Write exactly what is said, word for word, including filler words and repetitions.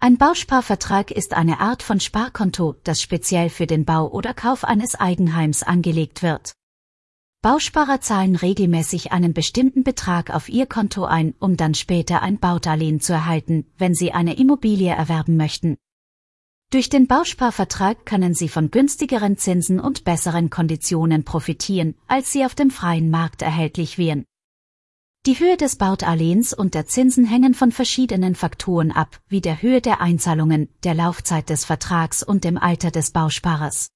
Ein Bausparvertrag ist eine Art von Sparkonto, das speziell für den Bau oder Kauf eines Eigenheims angelegt wird. Bausparer zahlen regelmäßig einen bestimmten Betrag auf ihr Konto ein, um dann später ein Baudarlehen zu erhalten, wenn sie eine Immobilie erwerben möchten. Durch den Bausparvertrag können sie von günstigeren Zinsen und besseren Konditionen profitieren, als sie auf dem freien Markt erhältlich wären. Die Höhe des Baudarlehens und der Zinsen hängen von verschiedenen Faktoren ab, wie der Höhe der Einzahlungen, der Laufzeit des Vertrags und dem Alter des Bausparers.